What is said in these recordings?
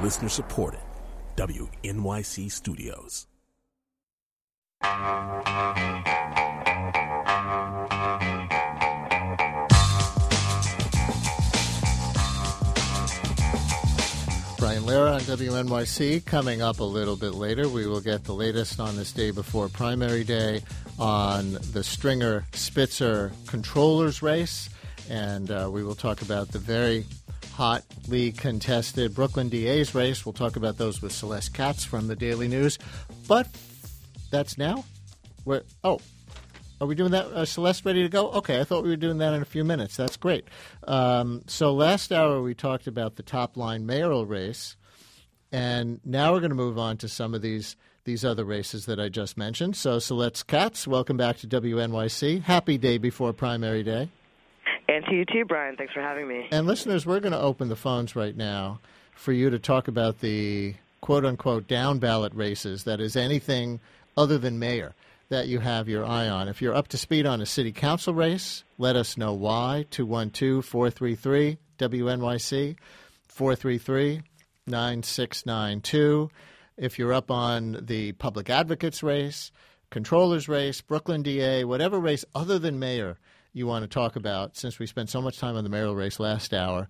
Listener supported. WNYC Studios. Brian Lehrer on WNYC. Coming up a little bit later, we will get the latest on this day before primary day on the Stringer Spitzer controllers race, and we will talk about the very hotly contested Brooklyn DA's race. We'll talk about those with Celeste Katz from the Daily News. But that's now? Are we doing that? Celeste, ready to go? Okay, I thought we were doing that in a few minutes. That's great. So last hour we talked about the top-line mayoral race, and now we're going to move on to some of these other races that I just mentioned. So Celeste Katz, welcome back to WNYC. Happy day before primary day. And to you too, Brian. Thanks for having me. And listeners, we're going to open the phones right now for you to talk about the quote-unquote down-ballot races, that is anything other than mayor that you have your eye on. If you're up to speed on a city council race, let us know why. 212-433-WNYC, 433-9692. If you're up on the public advocates race, controllers race, Brooklyn DA, whatever race other than mayor you want to talk about, since we spent so much time on the mayoral race last hour,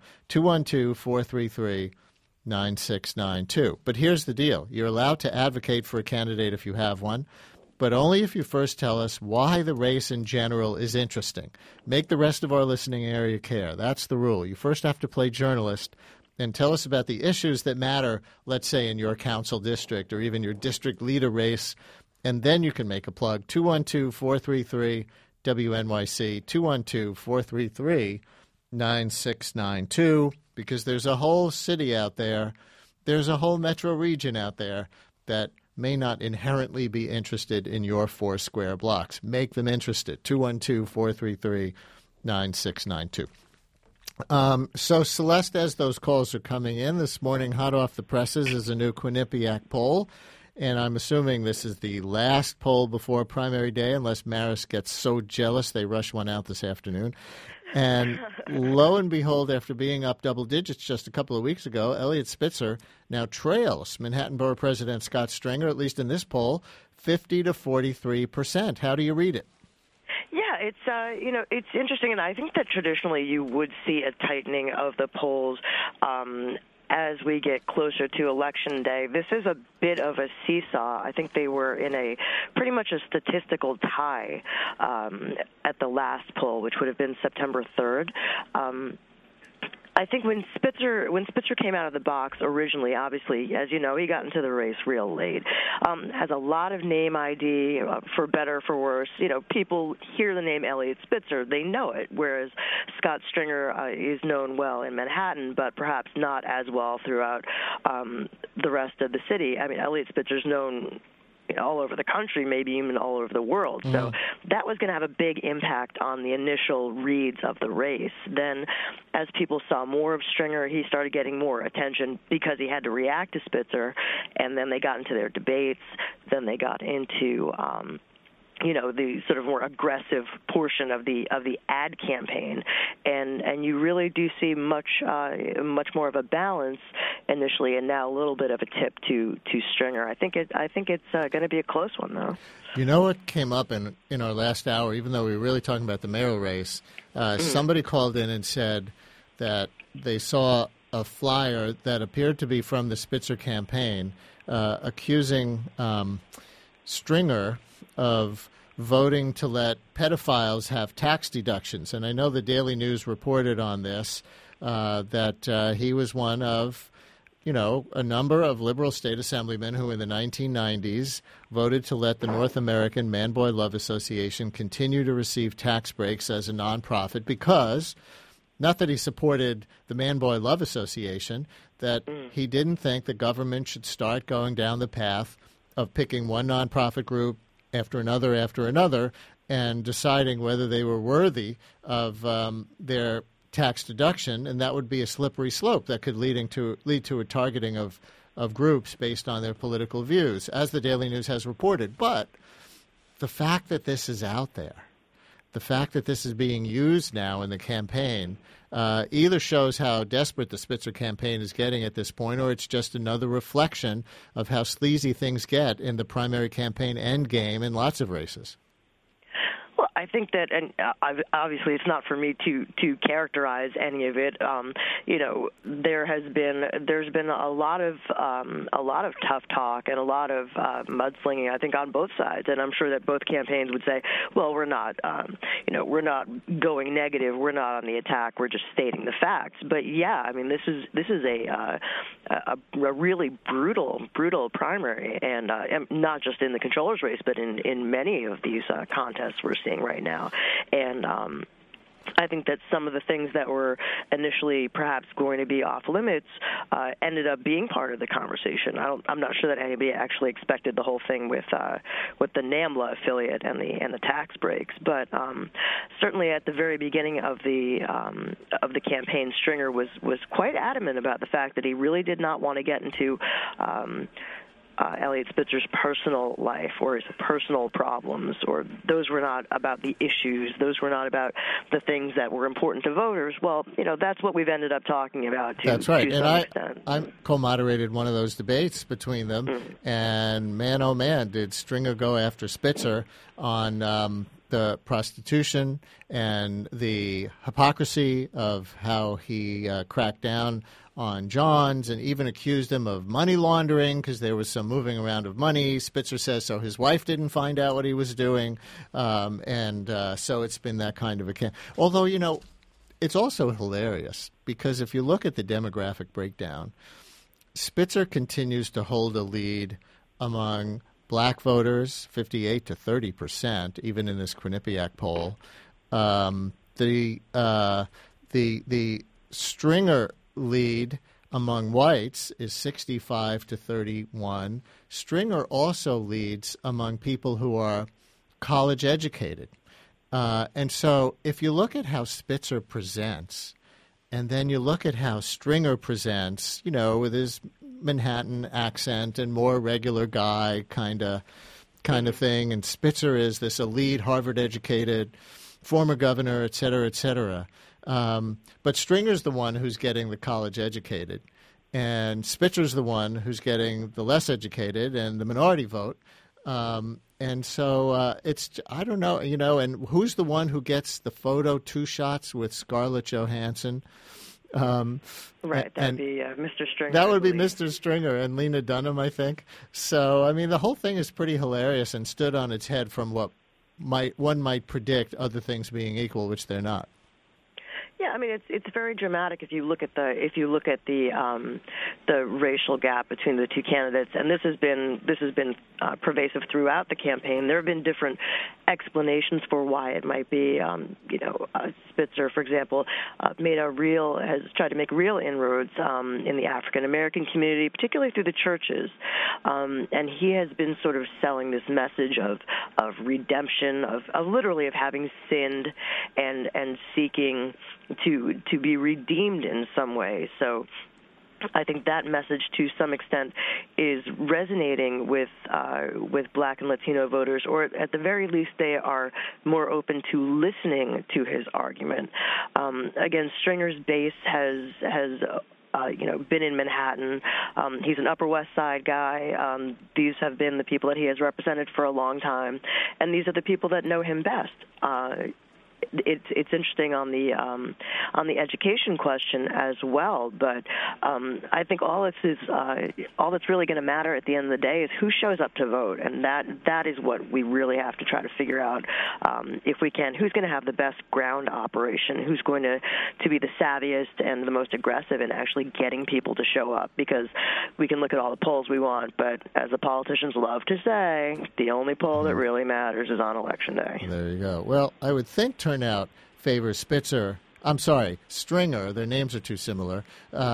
212-433-9692. But here's the deal. You're allowed to advocate for a candidate if you have one, but only if you first tell us why the race in general is interesting. Make the rest of our listening area care. That's the rule. You first have to play journalist and tell us about the issues that matter, let's say, in your council district or even your district leader race, and then you can make a plug. 212-433-WNYC, 212-433-9692, because there's a whole city out there, there's a whole metro region out there that may not inherently be interested in your 4 square blocks. Make them interested. 212-433-9692. So, Celeste, as those calls are coming in this morning, hot off the presses is a new Quinnipiac poll. And I'm assuming this is the last poll before primary day, unless Maris gets so jealous they rush one out this afternoon. And lo and behold, after being up double digits just a couple of weeks ago, Eliot Spitzer now trails Manhattan Borough President Scott Stringer, at least in this poll, 50 to 43%. How do you read it? Yeah, it's it's interesting, and I think that traditionally you would see a tightening of the polls as we get closer to Election Day. This is a bit of a seesaw. I think they were in a pretty much a statistical tie at the last poll, which would have been September 3rd. I think when Spitzer came out of the box originally, obviously, as you know, he got into the race real late. Has a lot of name ID, for better, for worse. You know, people hear the name Eliot Spitzer, they know it, whereas Scott Stringer is known well in Manhattan, but perhaps not as well throughout the rest of the city. I mean, Eliot Spitzer's known all over the country, maybe even all over the world. So that was going to have a big impact on the initial reads of the race. Then as people saw more of Stringer, he started getting more attention because he had to react to Spitzer, and then they got into their debates. Then they got into the sort of more aggressive portion of the ad campaign, and you really do see much more of a balance initially, and now a little bit of a tip to Stringer. I think it's going to be a close one, though. You know what came up in our last hour, even though we were really talking about the mayoral race, somebody called in and said that they saw a flyer that appeared to be from the Spitzer campaign accusing Stringer of voting to let pedophiles have tax deductions. And I know the Daily News reported on this, that he was one of, a number of liberal state assemblymen who in the 1990s voted to let the North American Man-Boy Love Association continue to receive tax breaks as a nonprofit because, not that he supported the Man-Boy Love Association, that he didn't think the government should start going down the path of picking one nonprofit group after another, and deciding whether they were worthy of their tax deduction, and that would be a slippery slope that could lead to a targeting of groups based on their political views, as the Daily News has reported. But the fact that this is out there, the fact that this is being used now in the campaign either shows how desperate the Spitzer campaign is getting at this point, or it's just another reflection of how sleazy things get in the primary campaign endgame in lots of races. Well, I think that, and obviously it's not for me to characterize any of it. There's been a lot of tough talk and a lot of mudslinging, I think, on both sides, and I'm sure that both campaigns would say, well, we're not going negative, we're not on the attack, we're just stating the facts. But yeah, I mean, this is a really brutal primary, and not just in the controller's race, but in many of these contests we're seeing right now. And I think that some of the things that were initially perhaps going to be off limits ended up being part of the conversation. I'm not sure that anybody actually expected the whole thing with the NAMBLA affiliate and the tax breaks, but certainly at the very beginning of the campaign, Stringer was quite adamant about the fact that he really did not want to get into Eliot Spitzer's personal life or his personal problems, or those were not about the issues. Those were not about the things that were important to voters. Well, that's what we've ended up talking about. That's right. To some extent. I co-moderated one of those debates between them, and man, oh man, did Stringer go after Spitzer on the prostitution and the hypocrisy of how he cracked down on Johns, and even accused him of money laundering because there was some moving around of money. Spitzer says so his wife didn't find out what he was doing, and so it's been that kind of a camp. Although, it's also hilarious because if you look at the demographic breakdown, Spitzer continues to hold a lead among black voters, 58 to 30%, even in this Quinnipiac poll. The Stringer lead among whites is 65 to 31. Stringer also leads among people who are college educated. And so if you look at how Spitzer presents, and then you look at how Stringer presents, with his Manhattan accent and more regular guy kind of thing, and Spitzer is this elite Harvard-educated former governor, et cetera, et cetera. But Stringer's the one who's getting the college-educated, and Spitzer's the one who's getting the less educated and the minority vote. And so I don't know, and who's the one who gets the photo 2 shots with Scarlett Johansson? Right, that would be Mr. Stringer. That would be Mr. Stringer and Lena Dunham, I think. So, I mean, the whole thing is pretty hilarious and stood on its head from what one might predict, other things being equal, which they're not. Yeah, I mean it's very dramatic if you look at the racial gap between the two candidates, and this has been pervasive throughout the campaign. There have been different explanations for why it might be. Spitzer, for example, has tried to make real inroads in the African American community, particularly through the churches, and he has been sort of selling this message of redemption, of literally of having sinned and seeking to be redeemed in some way. So I think that message, to some extent, is resonating with Black and Latino voters, or at the very least, they are more open to listening to his argument. Again, Stringer's base has been in Manhattan. He's an Upper West Side guy. These have been the people that he has represented for a long time, and these are the people that know him best. It's interesting on the education question as well, but I think all that's really going to matter at the end of the day is who shows up to vote, and that is what we really have to try to figure out if we can. Who's going to have the best ground operation? Who's going to be the savviest and the most aggressive in actually getting people to show up? Because we can look at all the polls we want, but as the politicians love to say, the only poll that really matters is on Election Day. There you go. Well, I would think turnout favors Stringer. Their names are too similar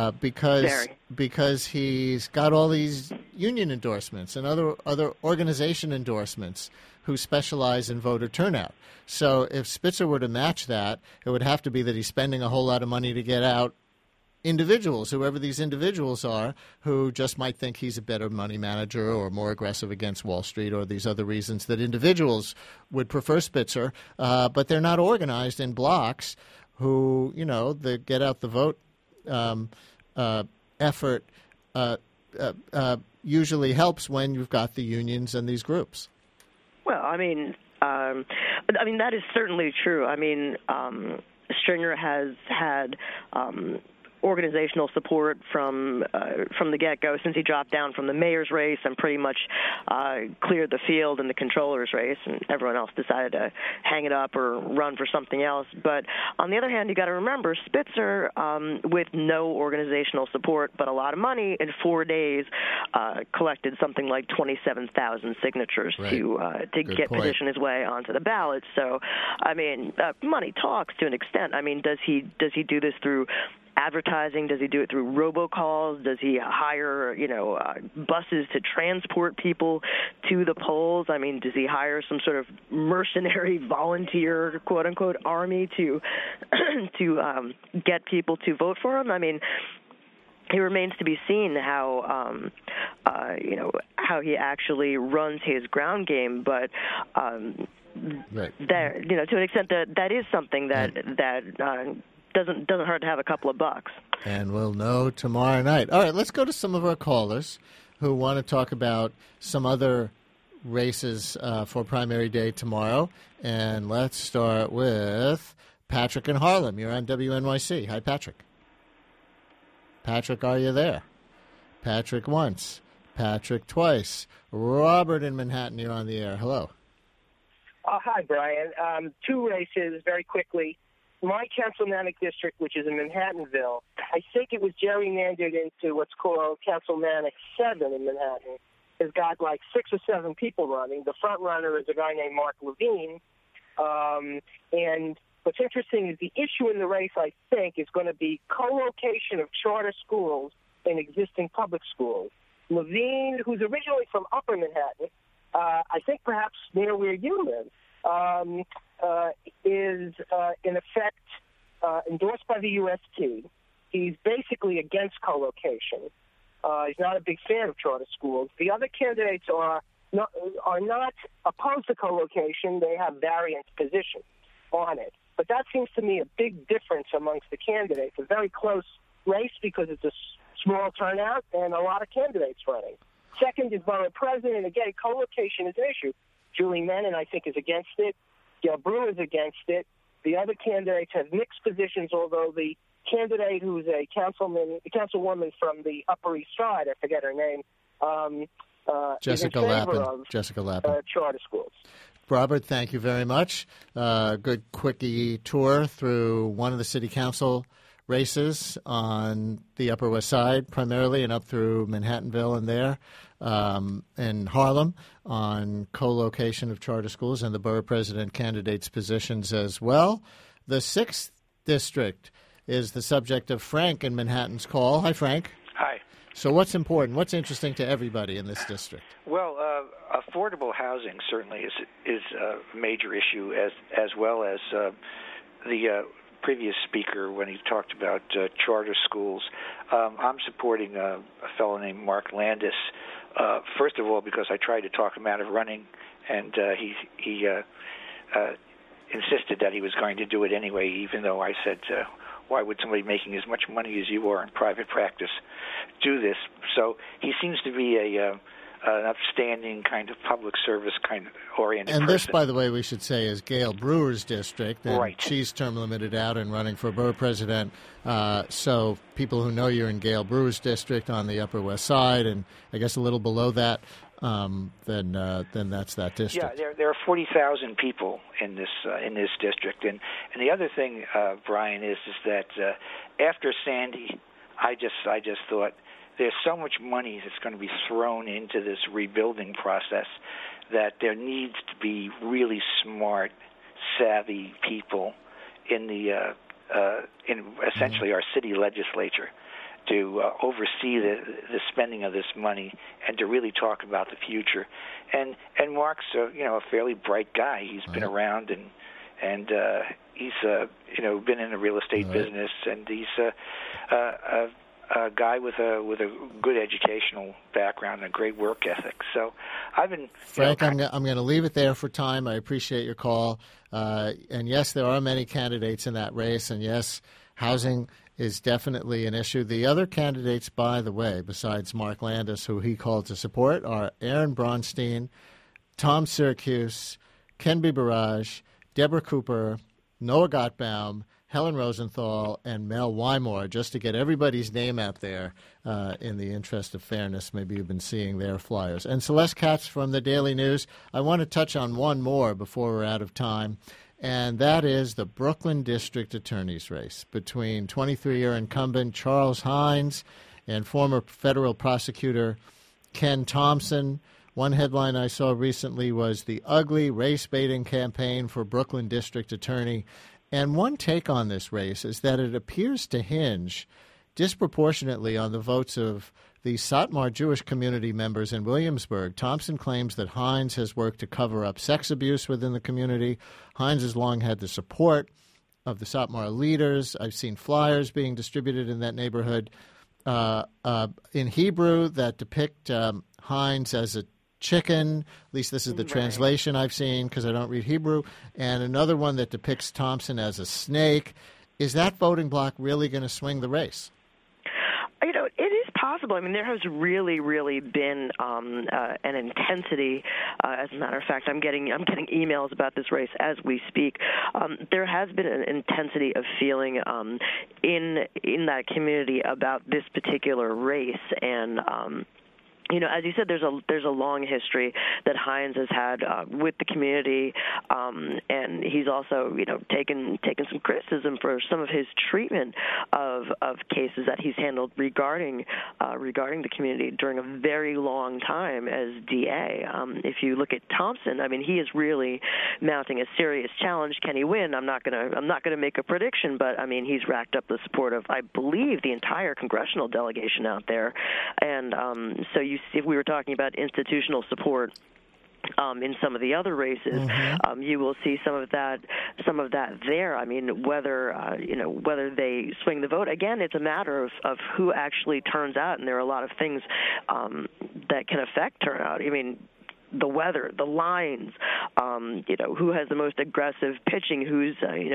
because he's got all these union endorsements and other organization endorsements who specialize in voter turnout. So if Spitzer were to match that, it would have to be that he's spending a whole lot of money to get out individuals, whoever these individuals are, who just might think he's a better money manager or more aggressive against Wall Street, or these other reasons that individuals would prefer Spitzer, but they're not organized in blocks who, the get out the vote effort usually helps when you've got the unions and these groups. Well, I mean, that is certainly true. I mean, Stringer has had organizational support from the get-go since he dropped down from the mayor's race and pretty much cleared the field in the controller's race, and everyone else decided to hang it up or run for something else. But on the other hand, you got to remember, Spitzer, with no organizational support but a lot of money, in 4 days collected something like 27,000 signatures to get petition his way onto the ballot. So, I mean, money talks to an extent. I mean, does he do this through advertising? Does he do it through robocalls? Does he hire, buses to transport people to the polls? I mean, does he hire some sort of mercenary volunteer, quote unquote, army to get people to vote for him? I mean, it remains to be seen how he actually runs his ground game, but there, to an extent that is something that doesn't hurt to have a couple of bucks. And we'll know tomorrow night. All right, let's go to some of our callers who want to talk about some other races for primary day tomorrow. And let's start with Patrick in Harlem. You're on WNYC. Hi, Patrick. Patrick, are you there? Patrick once. Patrick twice. Robert in Manhattan, you're on the air. Hello. Hi, Brian. Two races very quickly. My Councilmanic district, which is in Manhattanville, I think it was gerrymandered into what's called Councilmanic 7 in Manhattan. Has got like 6 or 7 people running. The front runner is a guy named Mark Levine. And what's interesting is the issue in the race, I think, is going to be co-location of charter schools in existing public schools. Levine, who's originally from Upper Manhattan, I think perhaps near where you live, is in effect endorsed by the UST. He's basically against co-location. He's not a big fan of charter schools. The other candidates are not opposed to co-location. They have variant positions on it. But that seems to me a big difference amongst the candidates. A very close race because it's a small turnout and a lot of candidates running. Second is borough president. Again, co-location is an issue. Julie Menon, I think, is against it. Gail Brewer is against it. The other candidates have mixed positions, although the candidate who's a councilwoman from the Upper East Side, I forget her name, Jessica Lappin. Jessica Lappin. Charter schools. Robert, thank you very much. Good quickie tour through one of the city council races on the Upper West Side primarily and up through Manhattanville and there, and Harlem on co-location of charter schools and the borough president candidates' positions as well. The 6th district is the subject of Frank in Manhattan's call. Hi, Frank. Hi. So what's important? What's interesting to everybody in this district? Well, affordable housing certainly is a major issue, as well as the previous speaker when he talked about charter schools. I'm supporting a fellow named Mark Landis, first of all because I tried to talk him out of running, and he insisted that he was going to do it anyway, even though I said, why would somebody making as much money as you are in private practice do this? So he seems to be an upstanding kind of public service kind of oriented person. And this, by the way, we should say is Gail Brewer's district, and right. She's term limited out and running for borough president. So people who know you're in Gail Brewer's district on the Upper West Side, and I guess a little below that, then that's that district. Yeah, there are 40,000 people in this district, and the other thing, Brian, is that after Sandy, I just thought there's so much money that's going to be thrown into this rebuilding process that there needs to be really smart, savvy people in the in essentially our city legislature to oversee the spending of this money and to really talk about the future. And Mark's a fairly bright guy. He's been around and he's been in the real estate business, and he's a guy with a good educational background and a great work ethic. So I've been Frank. I'm going to leave it there for time. I appreciate your call. And yes, there are many candidates in that race, and yes, housing is definitely an issue. The other candidates, by the way, besides Mark Landis, who he called to support, are Aaron Braunstein, Tom Syracuse, Ken Barrage, Deborah Cooper, Noah Gottbaum, Helen Rosenthal, and Mel Wymore, just to get everybody's name out there in the interest of fairness. Maybe you've been seeing their flyers. And Celeste Katz from the Daily News. I want to touch on one more before we're out of time, and that is the Brooklyn District Attorney's race between 23-year incumbent Charles Hines and former federal prosecutor Ken Thompson. One headline I saw recently was the ugly race-baiting campaign for Brooklyn District Attorney. And one take on this race is that it appears to hinge disproportionately on the votes of the Satmar Jewish community members in Williamsburg. Thompson claims that Hines has worked to cover up sex abuse within the community. Hines has long had the support of the Satmar leaders. I've seen flyers being distributed in that neighborhood in Hebrew that depict Hines as a chicken. At least this is the translation I've seen because I don't read Hebrew. And another one that depicts Thompson as a snake. Is that voting bloc really going to swing the race? You know, it is possible. I mean, there has really, really been an intensity. As a matter of fact, I'm getting emails about this race as we speak. There has been an intensity of feeling in that community about this particular race, and you know, as you said, there's a long history that Hines has had with the community, and he's also, you know, taken some criticism for some of his treatment of cases that he's handled regarding the community during a very long time as DA. If you look at Thompson, I mean, he is really mounting a serious challenge. Can he win? I'm not gonna make a prediction, but I mean, he's racked up the support of, I believe, the entire congressional delegation out there, and so if we were talking about institutional support in some of the other races, you will see some of that there. I mean, whether they swing the vote, again, it's a matter of who actually turns out, and there are a lot of things that can affect turnout. I mean, the weather, the lines, who has the most aggressive pitching, whose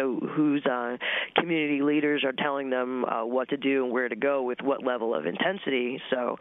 community leaders are telling them what to do and where to go with what level of intensity. So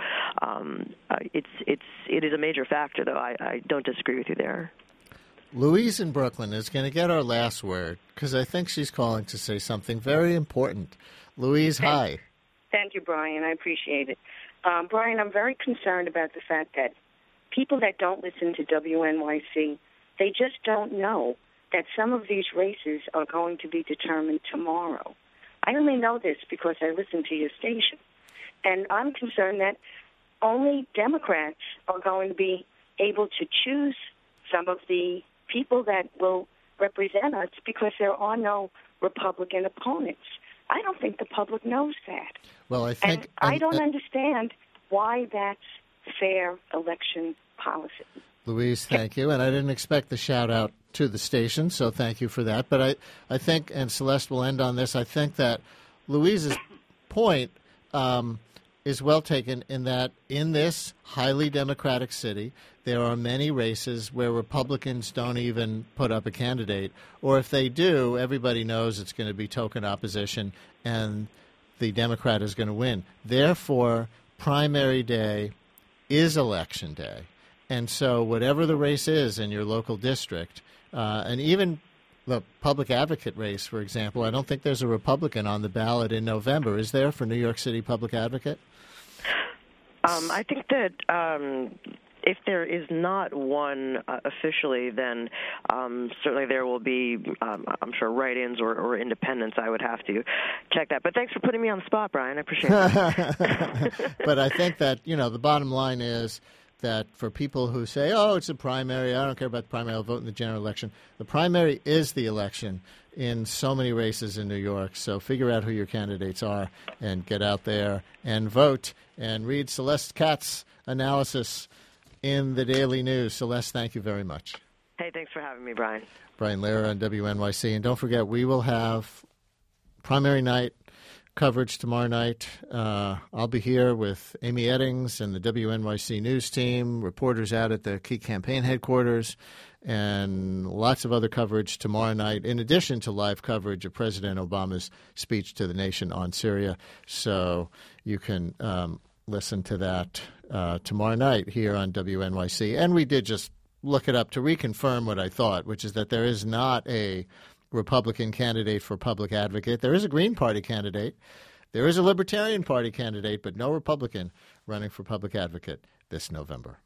it is a major factor, though. I don't disagree with you there. Louise in Brooklyn is going to get our last word because I think she's calling to say something very important. Louise, hi. Thank you, Brian. I appreciate it. Brian, I'm very concerned about the fact that people that don't listen to WNYC, they just don't know that some of these races are going to be determined tomorrow. I only know this because I listen to your station. And I'm concerned that only Democrats are going to be able to choose some of the people that will represent us because there are no Republican opponents. I don't think the public knows that. Well, I think... And I don't understand why that's fair election policy. Louise, thank you. And I didn't expect the shout-out to the station, so thank you for that. But I think, and Celeste will end on this, I think that Louise's point is well taken in that in this highly Democratic city, there are many races where Republicans don't even put up a candidate. Or if they do, everybody knows it's going to be token opposition and the Democrat is going to win. Therefore, primary day is election day. And so whatever the race is in your local district, and even the public advocate race, for example, I don't think there's a Republican on the ballot in November. Is there for New York City public advocate? I think that if there is not one officially, then certainly there will be, I'm sure, write-ins or independents. I would have to check that. But thanks for putting me on the spot, Brian. I appreciate it. But I think that, the bottom line is that for people who say, oh, it's a primary, I don't care about the primary, I'll vote in the general election. The primary is the election in so many races in New York. So figure out who your candidates are and get out there and vote and read Celeste Katz's analysis in the Daily News. Celeste, thank you very much. Hey, thanks for having me, Brian. Brian Lehrer on WNYC. And don't forget, we will have primary night coverage tomorrow night. I'll be here with Amy Eddings and the WNYC News team, reporters out at the key campaign headquarters, and lots of other coverage tomorrow night, in addition to live coverage of President Obama's speech to the nation on Syria. So you can listen to that tomorrow night here on WNYC. And we did just look it up to reconfirm what I thought, which is that there is not a Republican candidate for public advocate. There is a Green Party candidate. There is a Libertarian Party candidate, but no Republican running for public advocate this November.